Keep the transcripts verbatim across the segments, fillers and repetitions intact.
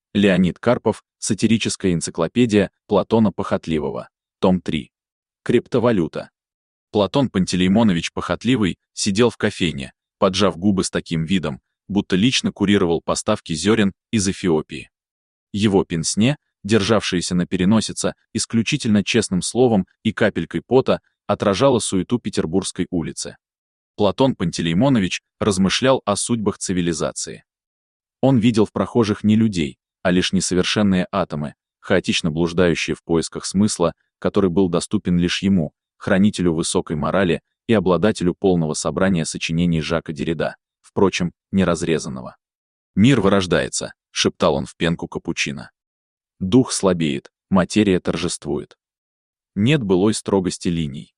Леонид Карпов, сатирическая энциклопедия Платона Похотливого, том три. Криптовалюта. Платон Пантелеймонович Похотливый сидел в кофейне, поджав губы с таким видом, будто лично курировал поставки зерен из Эфиопии. Его пенсне, державшееся на переносице исключительно честным словом и капелькой пота, отражало суету Петербургской улицы. Платон Пантелеймонович размышлял о судьбах цивилизации. Он видел в прохожих не людей, а лишь несовершенные атомы, хаотично блуждающие в поисках смысла, который был доступен лишь ему, хранителю высокой морали и обладателю полного собрания сочинений Жака Деррида, впрочем, неразрезанного. «Мир вырождается», — шептал он в пенку капучино. «Дух слабеет, материя торжествует. Нет былой строгости линий».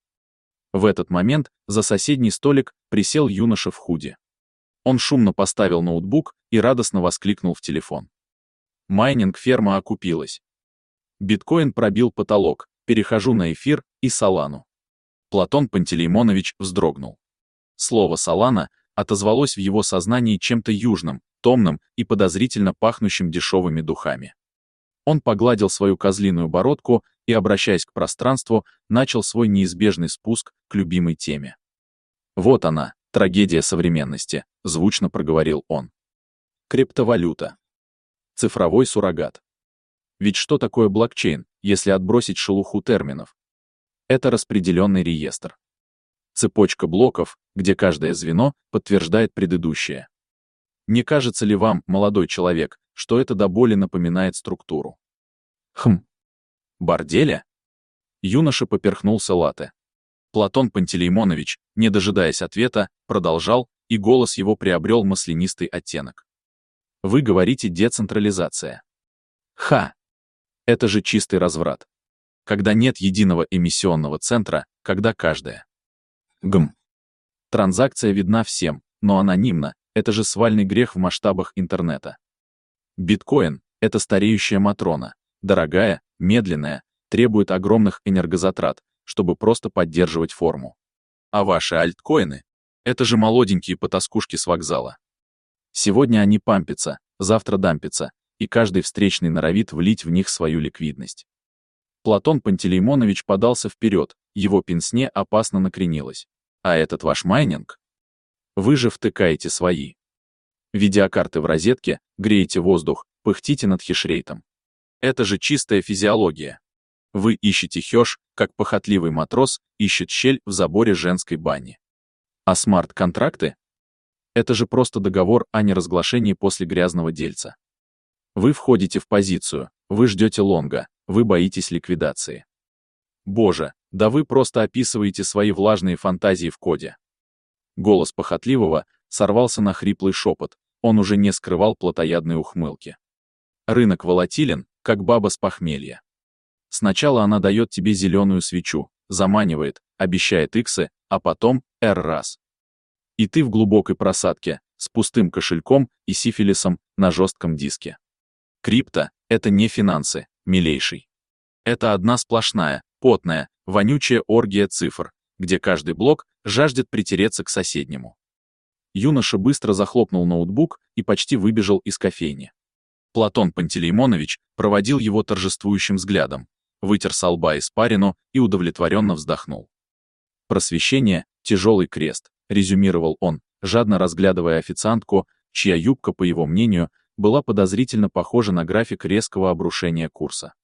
В этот момент за соседний столик присел юноша в худи. Он шумно поставил ноутбук и радостно воскликнул в телефон. Майнинг-ферма окупилась. Биткоин пробил потолок, перехожу на эфир и Солану. Платон Пантелеймонович вздрогнул. Слово «Солана» отозвалось в его сознании чем-то южным, томным и подозрительно пахнущим дешевыми духами. Он погладил свою козлиную бородку и, обращаясь к пространству, начал свой неизбежный спуск к любимой теме. «Вот она, трагедия современности», — звучно проговорил он. Криптовалюта. Цифровой суррогат. Ведь что такое блокчейн, если отбросить шелуху терминов? Это распределенный реестр. Цепочка блоков, где каждое звено подтверждает предыдущее. Не кажется ли вам, молодой человек, что это до боли напоминает структуру? Хм. Борделя? Юноша поперхнулся латте. Платон Пантелеймонович, не дожидаясь ответа, продолжал, и голос его приобрел маслянистый оттенок. Вы говорите децентрализация. Ха! Это же чистый разврат. Когда нет единого эмиссионного центра, когда каждая. Гм. Транзакция видна всем, но анонимно, это же свальный грех в масштабах интернета. Биткоин — это стареющая Матрона, дорогая, медленная, требует огромных энергозатрат, чтобы просто поддерживать форму. А ваши альткоины — это же молоденькие потаскушки с вокзала. Сегодня они пампятся, завтра дампятся, и каждый встречный норовит влить в них свою ликвидность. Платон Пантелеймонович подался вперед, его пенсне опасно накренилось. А этот ваш майнинг? Вы же втыкаете свои видеокарты в розетке, греете воздух, пыхтите над хешрейтом. Это же чистая физиология. Вы ищете хёш, как похотливый матрос ищет щель в заборе женской бани. А смарт-контракты? Это же просто договор о неразглашении после грязного дельца. Вы входите в позицию, вы ждете лонга, вы боитесь ликвидации. Боже, да вы просто описываете свои влажные фантазии в коде. Голос Похотливого сорвался на хриплый шепот, он уже не скрывал плотоядной ухмылки. Рынок волатилен, как баба с похмелья. Сначала она дает тебе зеленую свечу, заманивает, обещает иксы, а потом эр раз. И ты в глубокой просадке, с пустым кошельком и сифилисом на жестком диске. Крипто — это не финансы, милейший. Это одна сплошная, потная, вонючая оргия цифр, где каждый блок жаждет притереться к соседнему. Юноша быстро захлопнул ноутбук и почти выбежал из кофейни. Платон Пантелеймонович проводил его торжествующим взглядом, вытер со лба испарину и удовлетворенно вздохнул. Просвещение — тяжелый крест, резюмировал он, жадно разглядывая официантку, чья юбка, по его мнению, была подозрительно похожа на график резкого обрушения курса.